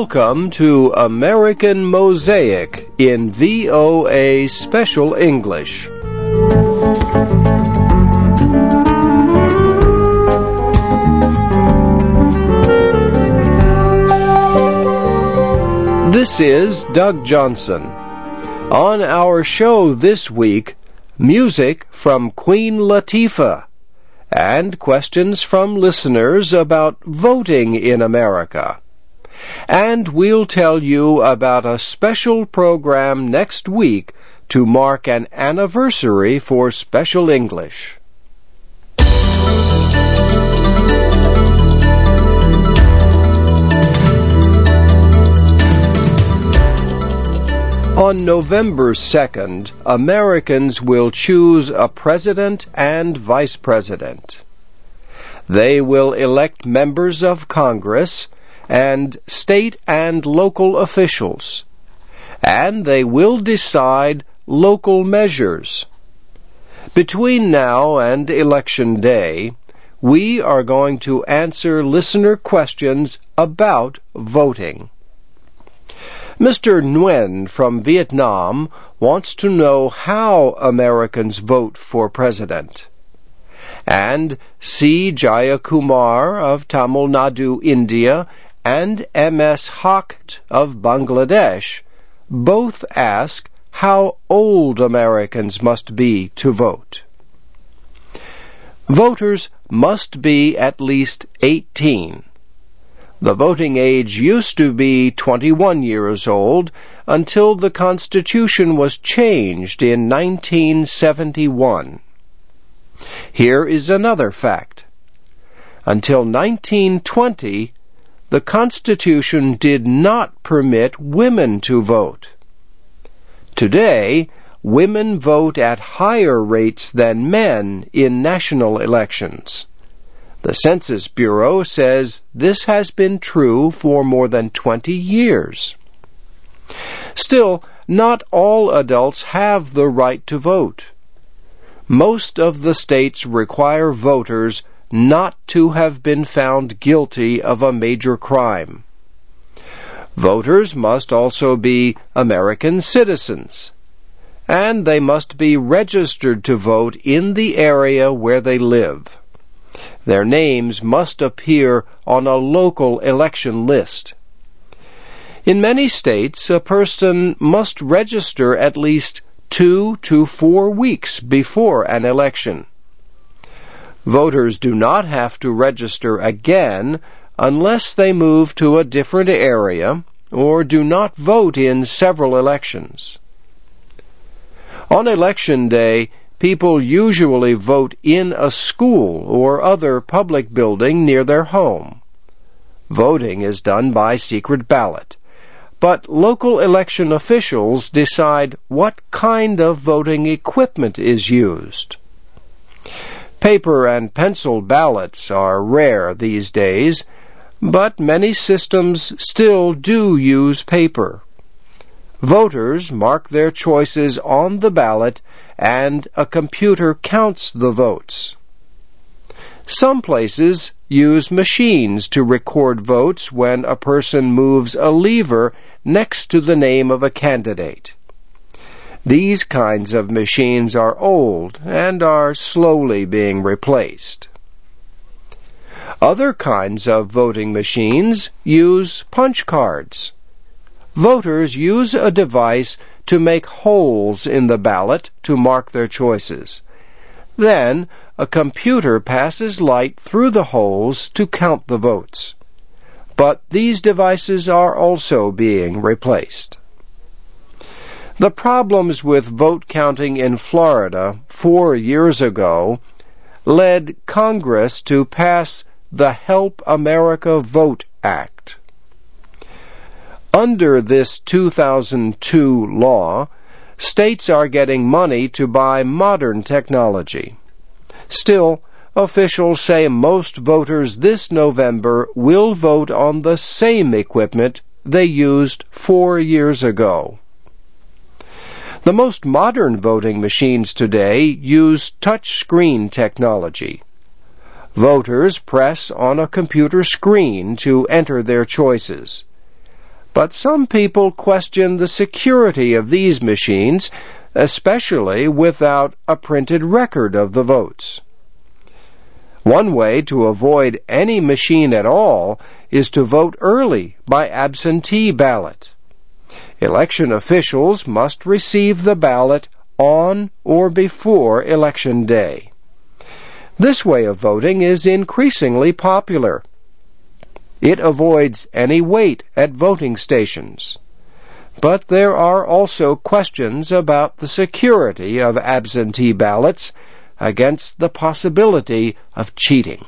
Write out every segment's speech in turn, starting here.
Welcome to American Mosaic in VOA Special English. This is Doug Johnson. On our show this week, music from Queen Latifah and questions from listeners about voting in America. And we'll tell you about a special program next week to mark an anniversary for Special English. On November 2nd, Americans will choose a president and vice president. They will elect members of Congress and state and local officials, and they will decide local measures. Between now and Election Day, we are going to answer listener questions about voting. Mr. Nguyen from Vietnam wants to know how Americans vote for president. And C. Jayakumar of Tamil Nadu, India, and M.S. Hakt of Bangladesh both ask how old Americans must be to vote. Voters must be at least 18. The voting age used to be 21 years old until the Constitution was changed in 1971. Here is another fact. Until 1920, the Constitution did not permit women to vote. Today, women vote at higher rates than men in national elections. The Census Bureau says this has been true for more than 20 years. Still, not all adults have the right to vote. Most of the states require voters not to have been found guilty of a major crime. Voters must also be American citizens, and they must be registered to vote in the area where they live. Their names must appear on a local election list. In many states, a person must register at least 2 to 4 weeks before an election. Voters do not have to register again unless they move to a different area or do not vote in several elections. On Election Day, people usually vote in a school or other public building near their home. Voting is done by secret ballot, but local election officials decide what kind of voting equipment is used. Paper and pencil ballots are rare these days, but many systems still do use paper. Voters mark their choices on the ballot and a computer counts the votes. Some places use machines to record votes when a person moves a lever next to the name of a candidate. These kinds of machines are old and are slowly being replaced. Other kinds of voting machines use punch cards. Voters use a device to make holes in the ballot to mark their choices. Then, a computer passes light through the holes to count the votes. But these devices are also being replaced. The problems with vote counting in Florida 4 years ago led Congress to pass the Help America Vote Act. Under this 2002 law, states are getting money to buy modern technology. Still, officials say most voters this November will vote on the same equipment they used 4 years ago. The most modern voting machines today use touch-screen technology. Voters press on a computer screen to enter their choices. But some people question the security of these machines, especially without a printed record of the votes. One way to avoid any machine at all is to vote early by absentee ballot. Election officials must receive the ballot on or before Election Day. This way of voting is increasingly popular. It avoids any wait at voting stations. But there are also questions about the security of absentee ballots against the possibility of cheating.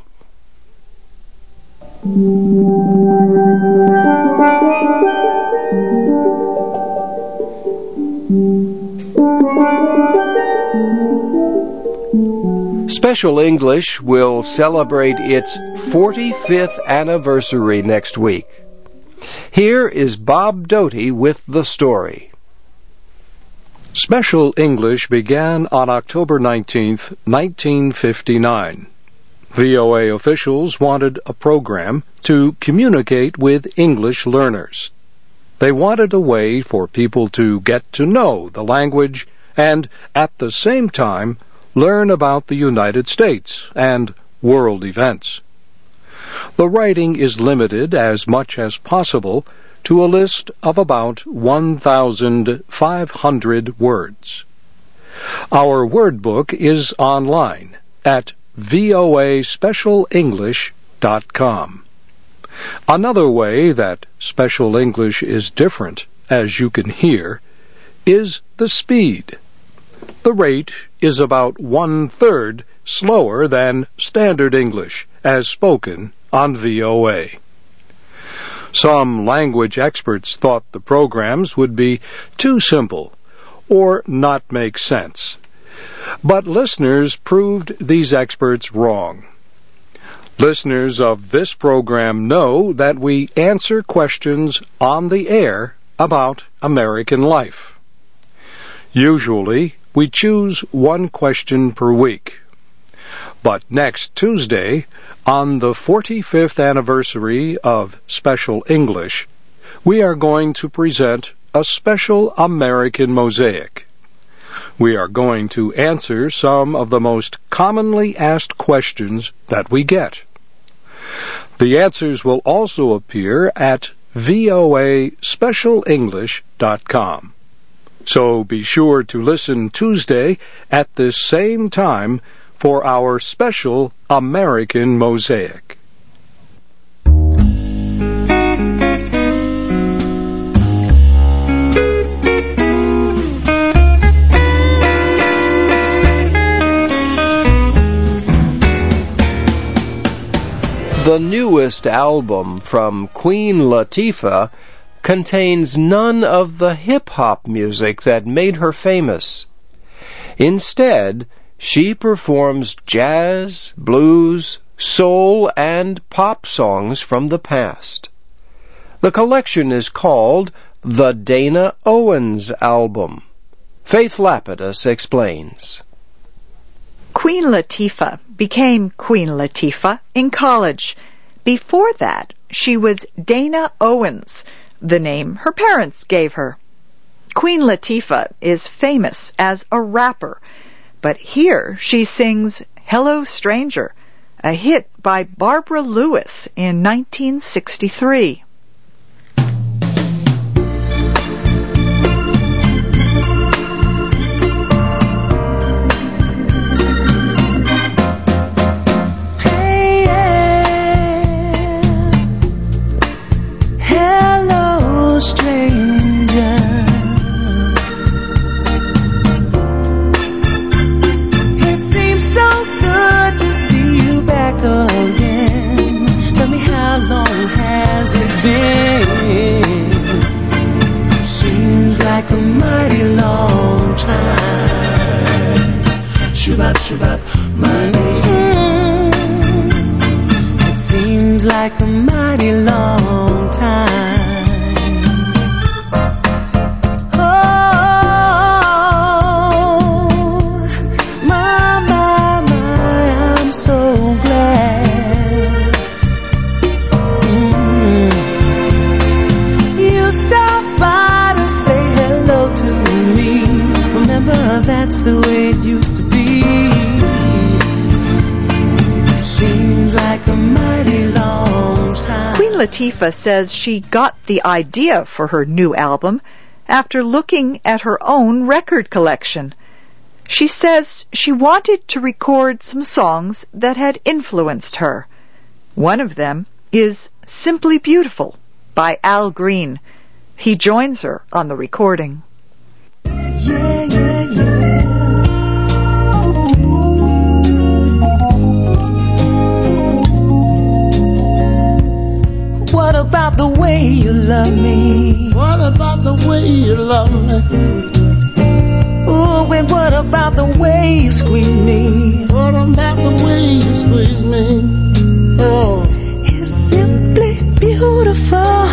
Special English will celebrate its 45th anniversary next week. Here is Bob Doty with the story. Special English began on October 19, 1959. VOA officials wanted a program to communicate with English learners. They wanted a way for people to get to know the language and, at the same time, learn about the United States and world events. The writing is limited as much as possible to a list of about 1,500 words. Our word book is online at voaspecialenglish.com. Another way that Special English is different, as you can hear, is the speed. The rate is about 1/3 slower than Standard English, as spoken on VOA. Some language experts thought the programs would be too simple or not make sense. But listeners proved these experts wrong. Listeners of this program know that we answer questions on the air about American life. Usually, we choose one question per week. But next Tuesday, on the 45th anniversary of Special English, we are going to present a special American mosaic. We are going to answer some of the most commonly asked questions that we get. The answers will also appear at voaspecialenglish.com. So be sure to listen Tuesday at this same time for our special American Mosaic. The newest album from Queen Latifah contains none of the hip-hop music that made her famous. Instead, she performs jazz, blues, soul, and pop songs from the past. The collection is called the Dana Owens Album. Faith Lapidus explains. Queen Latifah became Queen Latifah in college. Before that, she was Dana Owens, the name her parents gave her. Queen Latifah is famous as a rapper, but here she sings Hello Stranger, a hit by Barbara Lewis in 1963. Tell me how long has it Latifah says she got the idea for her new album after looking at her own record collection. She says she wanted to record some songs that had influenced her. One of them is Simply Beautiful by Al Green. He joins her on the recording. Yeah, yeah, yeah. What about the way you love me? What about the way you love me? Ooh, and what about the way you squeeze me? What about the way you squeeze me? Oh, It's simply beautiful.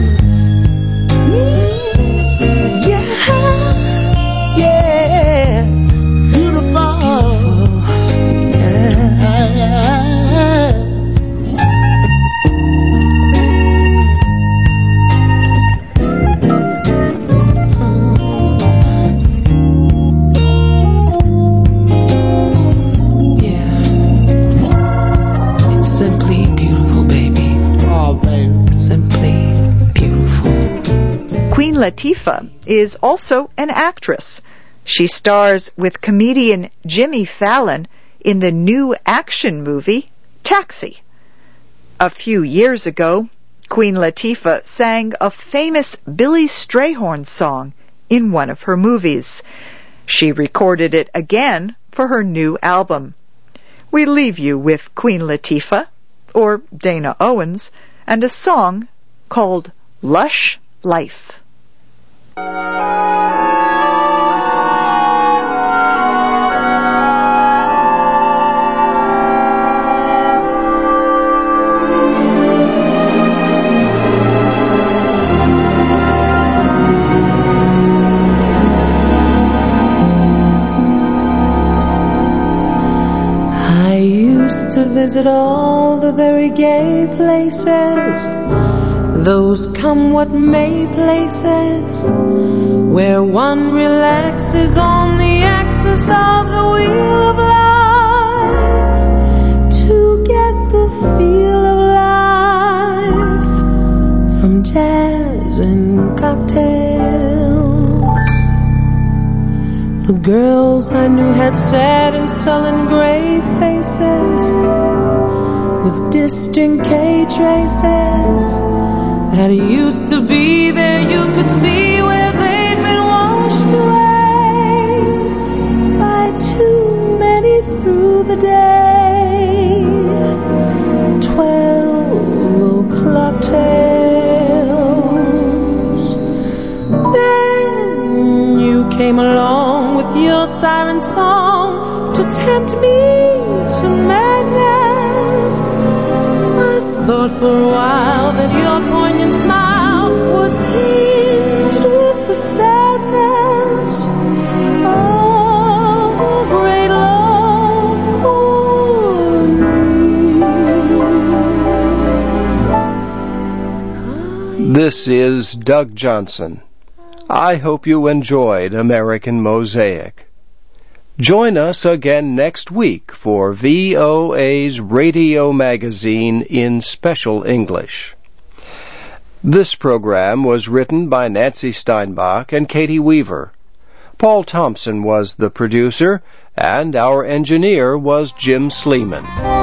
Yeah, yeah. beautiful. It's simply beautiful, baby. Oh, baby. Simply beautiful. Queen Latifah is also an actress. She stars with comedian Jimmy Fallon in the new action movie Taxi. A few years ago, Queen Latifah sang a famous Billy Strayhorn song in one of her movies. She recorded it again for her new album. We leave you with Queen Latifah, or Dana Owens, and a song called Lush Life. I used to visit all the very gay places, those come what may places, where one relaxes on the axis of the wheel of life to get the feel of life from jazz and cocktails. The girls I knew had sad and sullen gray faces with distant K traces that used to be there. You could see where they'd been washed away by too many through the day. 12 o'clock tales. Then you came along with your siren song to tempt me to madness. I thought for a while that your poignant smile was tinged with the sadness of a great love for me. This is Doug Johnson. I hope you enjoyed American Mosaic. Join us again next week for VOA's Radio Magazine in Special English. This program was written by Nancy Steinbach and Katie Weaver. Paul Thompson was the producer, and our engineer was Jim Sleeman.